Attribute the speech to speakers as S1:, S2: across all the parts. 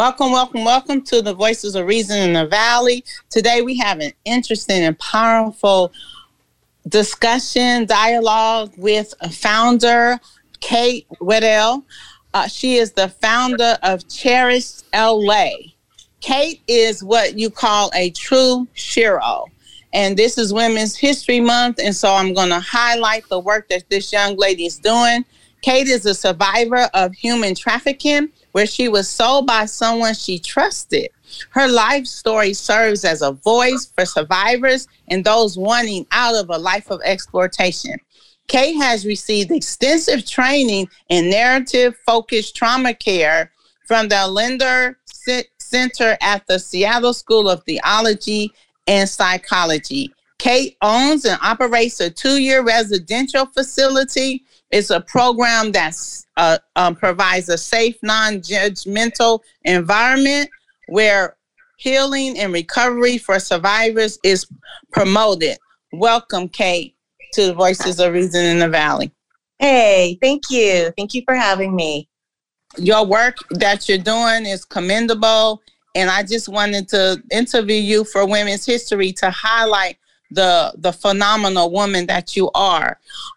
S1: Welcome, welcome, welcome to the Voices of Reason in the Valley. Today we have an interesting and powerful discussion, dialogue with a founder, Kate Weddell. She is the founder of Cherish LA. Kate is what you call a true shero. And this is Women's History Month, and so I'm going to highlight the work that this young lady is doing. Kate is a survivor of human trafficking, where she was sold by someone she trusted. Her life story serves as a voice for survivors and those wanting out of a life of exploitation. Kate has received extensive training in narrative-focused trauma care from the Linder Center at the Seattle School of Theology and Psychology. Kate owns and operates a 2-year residential facility. It's a program that provides a safe, non-judgmental environment where healing and recovery for survivors is promoted. Welcome, Kate, to the Voices of Reason in the Valley.
S2: Hey, thank you. Thank you for having me.
S1: Your work that you're doing is commendable, and I just wanted to interview you for Women's History to highlight the phenomenal woman that you are.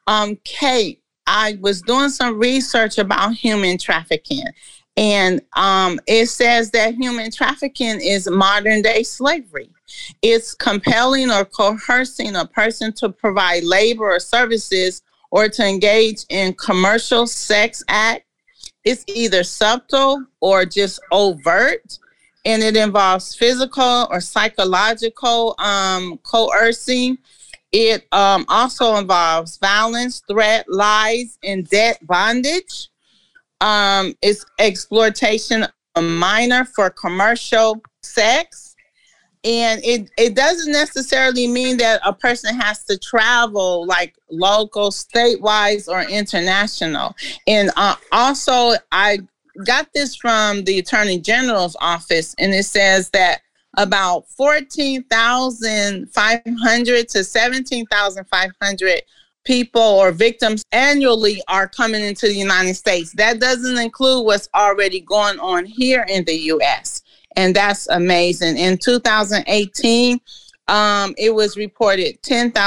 S1: Kate, I was doing some research about human trafficking, and it says that human trafficking is modern day slavery. It's compelling or coercing a person to provide labor or services or to engage in commercial sex act. It's either subtle or just overt, and it involves physical or psychological coercing. It also involves violence, threat, lies, and debt bondage. It's exploitation of a minor for commercial sex. And it doesn't necessarily mean that a person has to travel like local, statewide, or international. And also, I got this from the Attorney General's office, and it says that about 14,500 to 17,500 people or victims annually are coming into the United States. That doesn't include what's already going on here in the U.S., and that's amazing. In 2018, it was reported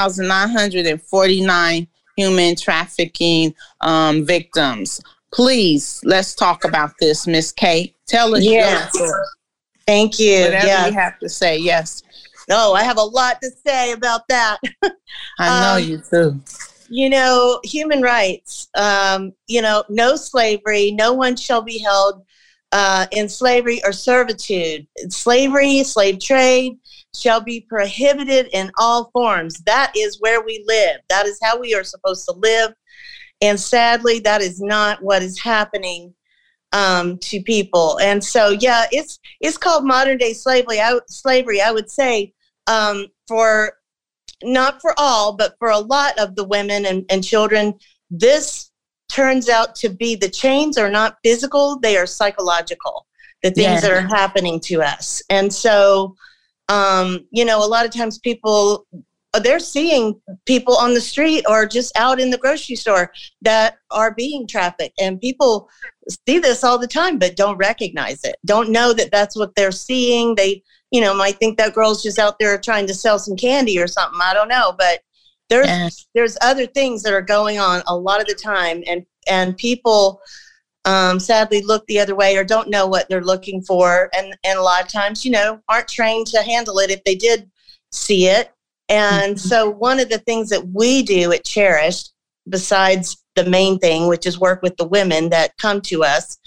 S1: 10,949 human trafficking victims. Please, let's talk about this, Miss Kate. Tell us your story.
S2: Thank you.
S1: Whatever you have to say, yes.
S2: No, I have a lot to say about that.
S1: I know you do.
S2: You know, human rights, no slavery, no one shall be held in slavery or servitude. Slavery, slave trade shall be prohibited in all forms. That is where we live. That is how we are supposed to live. And sadly, that is not what is happening to people. And so, it's called modern day slavery. I would say, for not for all, but for a lot of the women and children, this turns out to be, the chains are not physical, they are psychological, the things that are happening to us. And so, a lot of times people, they're seeing people on the street or just out in the grocery store that are being trafficked, and people see this all the time, but don't recognize it, don't know that that's what they're seeing. They, might think that girl's just out there trying to sell some candy or something. I don't know, but there's other things that are going on a lot of the time, and people sadly look the other way or don't know what they're looking for, and a lot of times, aren't trained to handle it if they did see it. And so one of the things that we do at Cherish, besides the main thing, which is work with the women that come to us,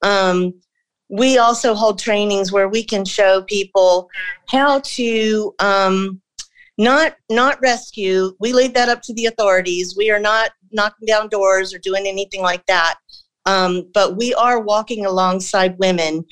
S2: we also hold trainings where we can show people how to not rescue. We leave that up to the authorities. We are not knocking down doors or doing anything like that. But we are walking alongside women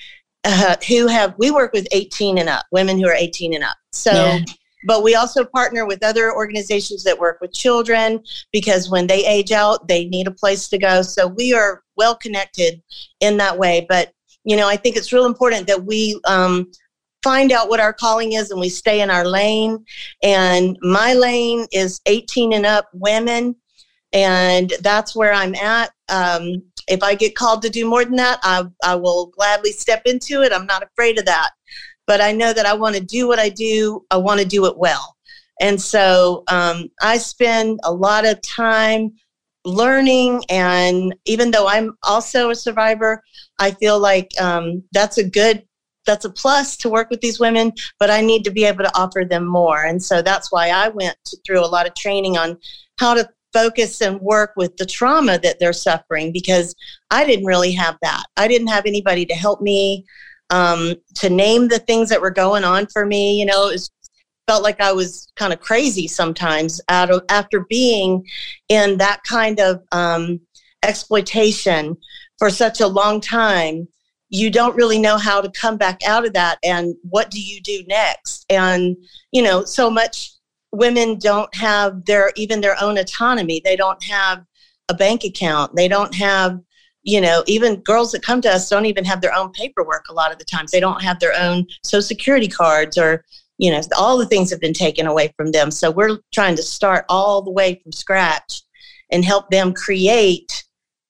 S2: we work with 18 and up, women who are 18 and up. So, but we also partner with other organizations that work with children, because when they age out, they need a place to go. So we are well connected in that way. But, I think it's real important that we find out what our calling is and we stay in our lane. And my lane is 18 and up women. And that's where I'm at. If I get called to do more than that, I will gladly step into it. I'm not afraid of that. But I know that I want to do what I do. I want to do it well. And so I spend a lot of time learning. And even though I'm also a survivor, I feel like that's a plus to work with these women, but I need to be able to offer them more. And so that's why I went through a lot of training on how to focus and work with the trauma that they're suffering, because I didn't really have that. I didn't have anybody to help me to name the things that were going on for me. You know, it felt like I was kind of crazy sometimes after being in that kind of exploitation for such a long time. You don't really know how to come back out of that, and what do you do next? And, you know, so much women don't have even their own autonomy. They don't have a bank account. They don't have, you know, even girls that come to us don't even have their own paperwork a lot of the times. They don't have their own Social Security cards, or, you know, all the things have been taken away from them. So we're trying to start all the way from scratch and help them create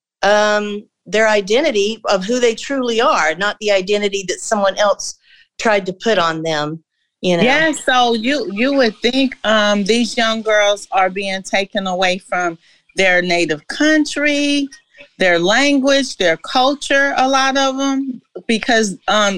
S2: their identity of who they truly are, not the identity that someone else tried to put on them. You know?
S1: Yeah, so you would think these young girls are being taken away from their native country, their language, their culture, a lot of them, because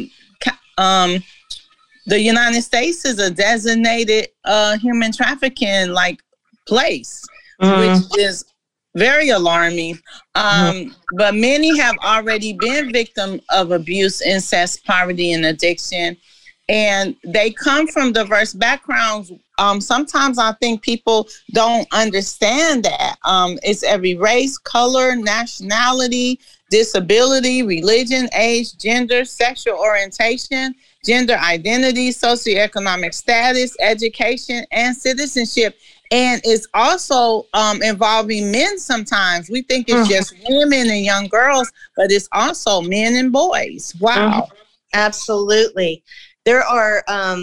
S1: the United States is a designated human trafficking like place, which is very alarming. But many have already been victim of abuse, incest, poverty, and addiction. And they come from diverse backgrounds. Sometimes I think people don't understand that. It's every race, color, nationality, disability, religion, age, gender, sexual orientation, gender identity, socioeconomic status, education, and citizenship. And it's also involving men sometimes. We think it's just women and young girls, but it's also men and boys. Wow.
S2: Absolutely. There are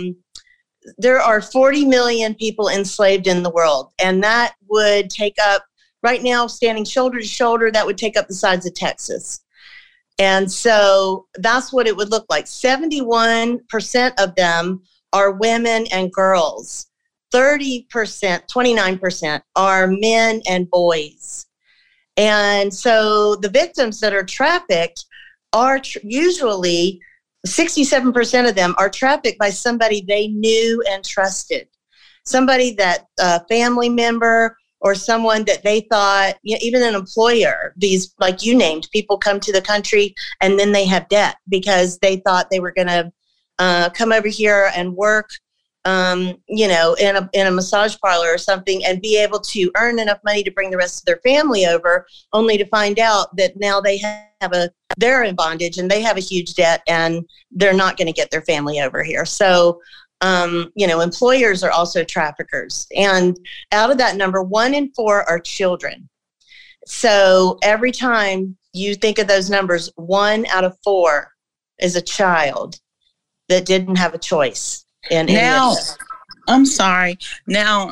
S2: 40 million people enslaved in the world, and that would take up, right now, standing shoulder to shoulder, that would take up the size of Texas. And so that's what it would look like. 71% of them are women and girls. 30%, 29% are men and boys. And so the victims that are trafficked are usually 67% of them are trafficked by somebody they knew and trusted, somebody that a family member or someone that they thought, you know, even an employer. These, like you named, people come to the country and then they have debt because they thought they were going to come over here and work, you know, in a massage parlor or something, and be able to earn enough money to bring the rest of their family over, only to find out that now they're in bondage and they have a huge debt and they're not going to get their family over here. So, you know, employers are also traffickers. And out of that number, 1 in 4 are children. So every time you think of those numbers, 1 out of 4 is a child that didn't have a choice. And
S1: now, I'm sorry. Now,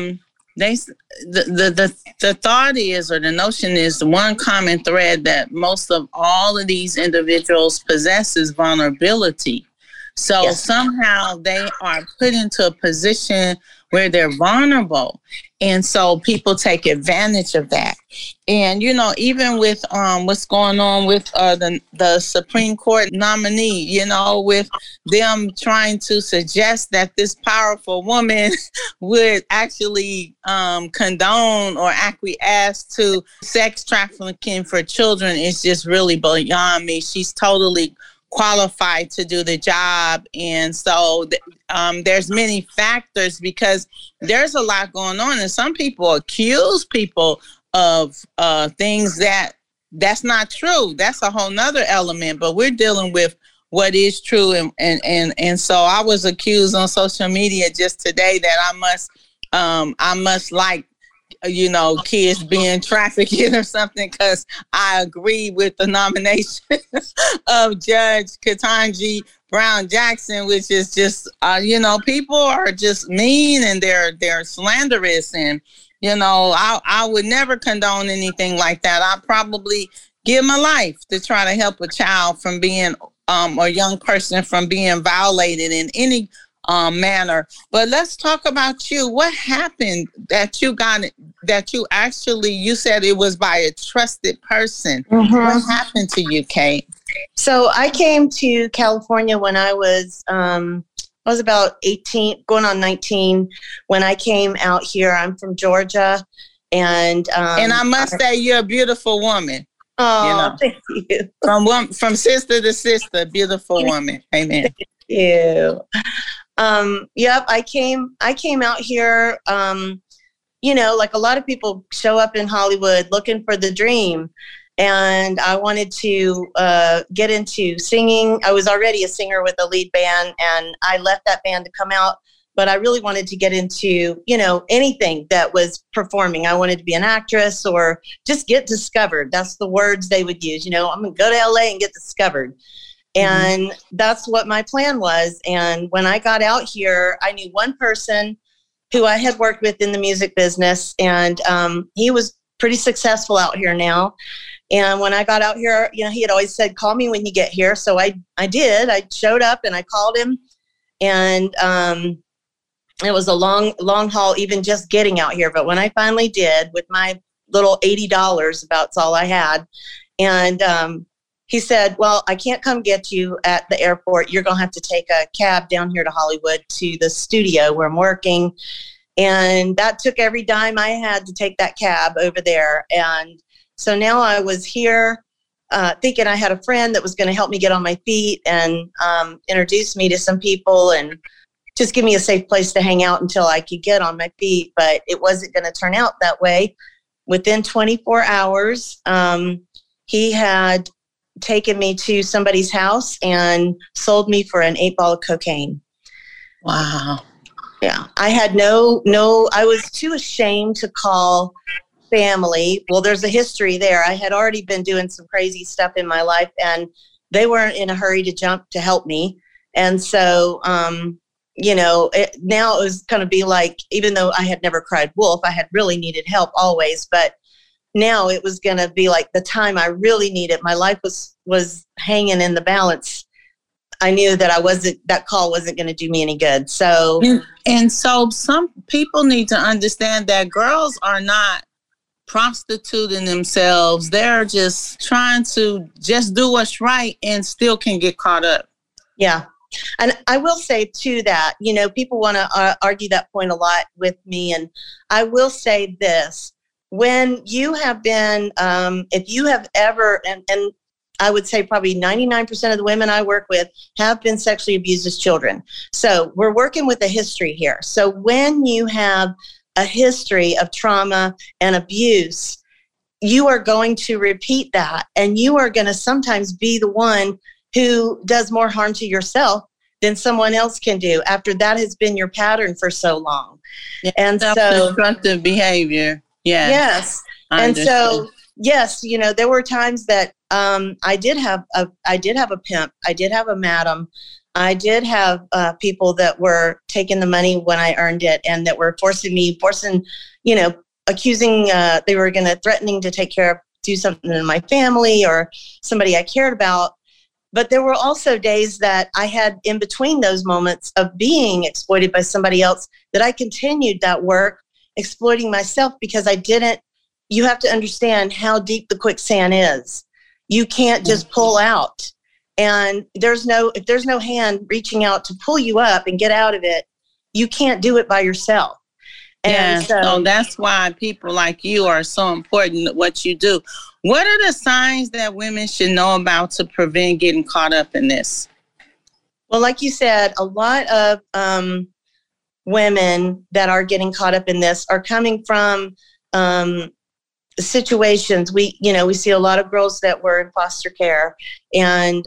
S1: the thought is, or the notion is, the one common thread that most of all of these individuals possess is vulnerability. So somehow they are put into a position where they're vulnerable. And so people take advantage of that. And, you know, even with what's going on with the Supreme Court nominee, you know, with them trying to suggest that this powerful woman would actually condone or acquiesce to sex trafficking for children is just really beyond me. She's totally qualified to do the job. And so there's many factors, because there's a lot going on, and some people accuse people of things that's not true. That's a whole nother element, but we're dealing with what is true. And so I was accused on social media just today that I must like, you know, kids being trafficked or something, because I agree with the nomination of Judge Ketanji Brown Jackson, which is just, you know, people are just mean and they're slanderous. And, you know, I would never condone anything like that. I probably give them a life to try to help a child from being or young person from being violated in any manner. But let's talk about you. What happened that you got that you actually, you said it was by a trusted person.
S2: Mm-hmm.
S1: What happened to you, Kate?
S2: So I came to California when I was about 18, going on 19 when I came out here. I'm from Georgia. And
S1: I must say, you're a beautiful woman.
S2: Oh, thank you.
S1: From sister to sister, beautiful woman. Amen.
S2: Thank you. Yep, I came out here, like a lot of people show up in Hollywood looking for the dream. And I wanted to get into singing. I was already a singer with a lead band, and I left that band to come out. But I really wanted to get into, anything that was performing. I wanted to be an actress or just get discovered. That's the words they would use. I'm going to go to LA and get discovered. And that's what my plan was. And when I got out here, I knew one person who I had worked with in the music business. And he was pretty successful out here now. And when I got out here, he had always said, call me when you get here. So I did. I showed up and I called him. And it was a long haul, even just getting out here. But when I finally did, with my little $80, about all I had, and he said, well, I can't come get you at the airport. You're going to have to take a cab down here to Hollywood to the studio where I'm working. And that took every dime I had to take that cab over there. And so now I was here thinking I had a friend that was going to help me get on my feet and introduce me to some people and just give me a safe place to hang out until I could get on my feet. But it wasn't going to turn out that way. Within 24 hours, he had taken me to somebody's house and sold me for an 8-ball of cocaine.
S1: Wow.
S2: Yeah. I had I was too ashamed to call family. Well, there's a history there. I had already been doing some crazy stuff in my life, and they weren't in a hurry to jump to help me. And so, now it was going to be like, even though I had never cried wolf, I had really needed help always. But now it was going to be like the time I really needed. My life was hanging in the balance. I knew that that call wasn't going to do me any good. So,
S1: and so some people need to understand that girls are not prostituting themselves. They're just trying to just do what's right and still can get caught up.
S2: Yeah. And I will say too that, people want to argue that point a lot with me. And I will say this, when you have been, if you have ever, and I would say probably 99% of the women I work with have been sexually abused as children. So we're working with a history here. So when you have a history of trauma and abuse, you are going to repeat that. And you are going to sometimes be the one who does more harm to yourself than someone else can do after that has been your pattern for so long.
S1: Yeah,
S2: and so
S1: self-destructive behavior. Yes.
S2: And so, yes, there were times that I did have a pimp. I did have a madam. I did have people that were taking the money when I earned it and that were accusing, they were threatening to do something in my family or somebody I cared about. But there were also days that I had in between those moments of being exploited by somebody else that I continued that work, exploiting myself because you have to understand how deep the quicksand is. You can't just pull out. And if there's no hand reaching out to pull you up and get out of it, you can't do it by yourself. And
S1: so that's why people like you are so important, what you do. What are the signs that women should know about to prevent getting caught up in this?
S2: Well, like you said, a lot of women that are getting caught up in this are coming from situations. We see a lot of girls that were in foster care. And,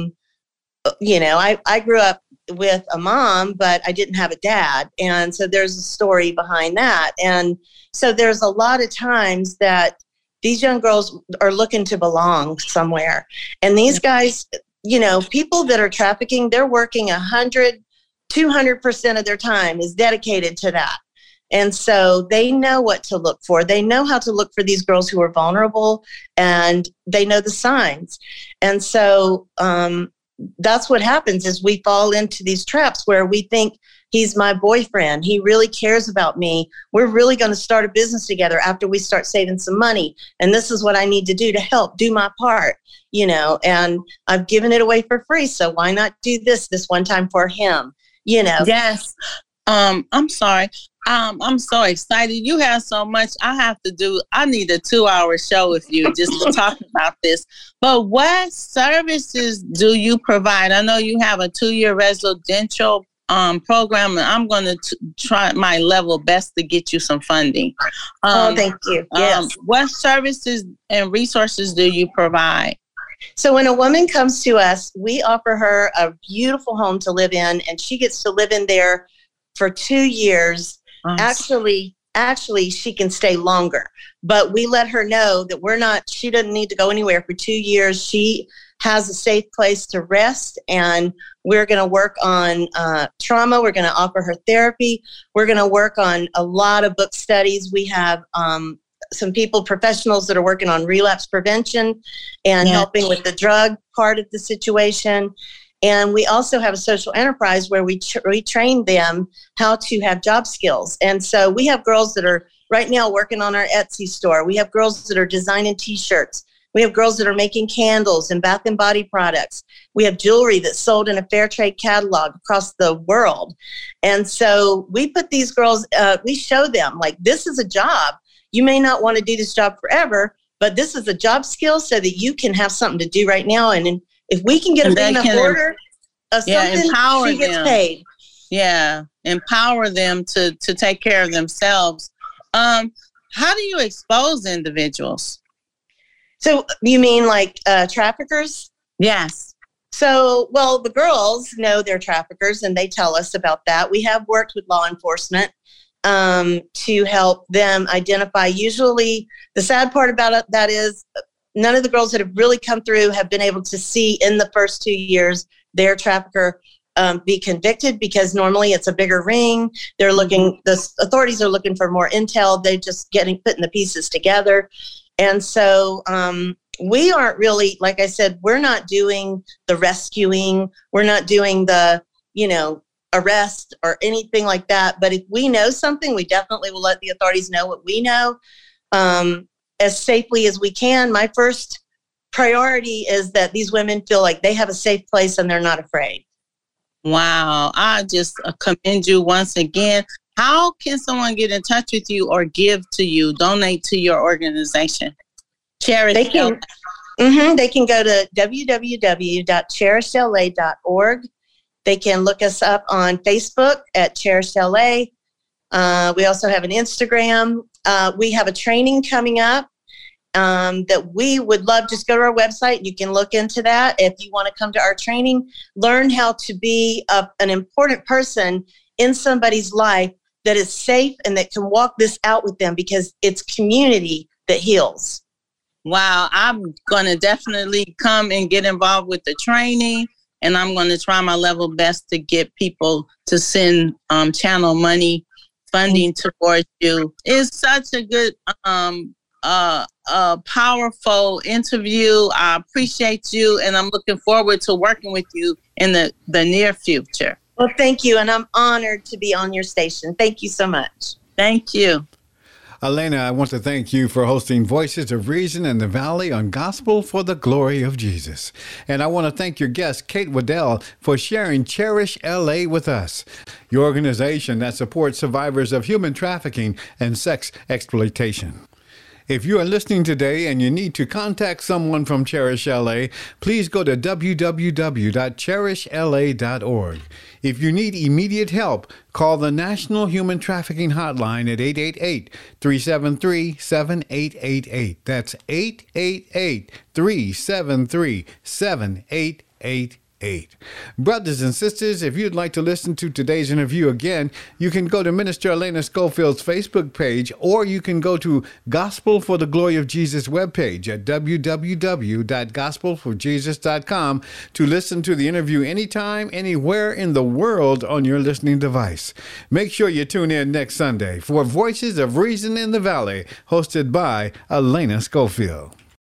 S2: I grew up with a mom, but I didn't have a dad. And so there's a story behind that. And so there's a lot of times that these young girls are looking to belong somewhere. And these guys, people that are trafficking, they're working 100, 200% of their time is dedicated to that. And so they know what to look for. They know how to look for these girls who are vulnerable, and they know the signs. And so that's what happens is we fall into these traps where we think he's my boyfriend. He really cares about me. We're really going to start a business together after we start saving some money. And this is what I need to do to help do my part, and I've given it away for free. So why not do this one time for him,
S1: Yes. I'm sorry. I'm so excited. You have so much I need a 2-hour show with you just to talk about this. But what services do you provide? I know you have a 2-year residential program, and I'm going to try my level best to get you some funding.
S2: Thank you. Yes.
S1: What services and resources do you provide?
S2: So when a woman comes to us, we offer her a beautiful home to live in, and she gets to live in there for 2 years. Actually, she can stay longer, but we let her know that she doesn't need to go anywhere for 2 years. She has a safe place to rest, and we're going to work on trauma. We're going to offer her therapy. We're going to work on a lot of book studies. We have some professionals that are working on relapse prevention and helping with the drug part of the situation. And we also have a social enterprise where we train them how to have job skills. And so we have girls that are right now working on our Etsy store. We have girls that are designing T-shirts. We have girls that are making candles and bath and body products. We have jewelry that's sold in a fair trade catalog across the world. And so we put these girls, we show them, like, this is a job. You may not want to do this job forever, but this is a job skill so that you can have something to do right now. And if we can get a big enough order of something, she gets paid.
S1: Yeah, empower them to take care of themselves. How do you expose individuals?
S2: So you mean like traffickers?
S1: Yes.
S2: So, well, the girls know they're traffickers, and they tell us about that. We have worked with law enforcement to help them identify. Usually, the sad part about that is none of the girls that have really come through have been able to see in the first 2 years their trafficker be convicted, because normally it's a bigger ring. They're looking, the authorities are looking for more intel. They're just putting the pieces together. And so we aren't really, like I said, we're not doing the rescuing. We're not doing the, arrest or anything like that. But if we know something, we definitely will let the authorities know what we know as safely as we can. My first priority is that these women feel like they have a safe place and they're not afraid.
S1: Wow. I just commend you once again. How can someone get in touch with you or give to you, donate to your organization? Cherish.
S2: They can go to www.cherishla.org. They can look us up on Facebook at Cherish LA. We also have an Instagram. We have a training coming up that we would love. Just go to our website. You can look into that. If you want to come to our training, learn how to be an important person in somebody's life that is safe and that can walk this out with them, because it's community that heals.
S1: Wow. I'm going to definitely come and get involved with the training, and I'm going to try my level best to get people to send channel money funding towards you. It's such a good, powerful interview. I appreciate you, and I'm looking forward to working with you in the near future.
S2: Well, thank you, and I'm honored to be on your station. Thank you so much.
S1: Thank you.
S3: Elena, I want to thank you for hosting Voices of Reason in the Valley on Gospel for the Glory of Jesus. And I want to thank your guest, Kate Waddell, for sharing Cherish LA with us, your organization that supports survivors of human trafficking and sex exploitation. If you are listening today and you need to contact someone from Cherish LA, please go to www.cherishla.org. If you need immediate help, call the National Human Trafficking Hotline at 888-373-7888. That's 888-373-7888. Brothers and sisters, if you'd like to listen to today's interview again, you can go to Minister Elena Schofield's Facebook page, or you can go to Gospel for the Glory of Jesus webpage at www.gospelforjesus.com to listen to the interview anytime, anywhere in the world on your listening device. Make sure you tune in next Sunday for Voices of Reason in the Valley, hosted by Elena Schofield.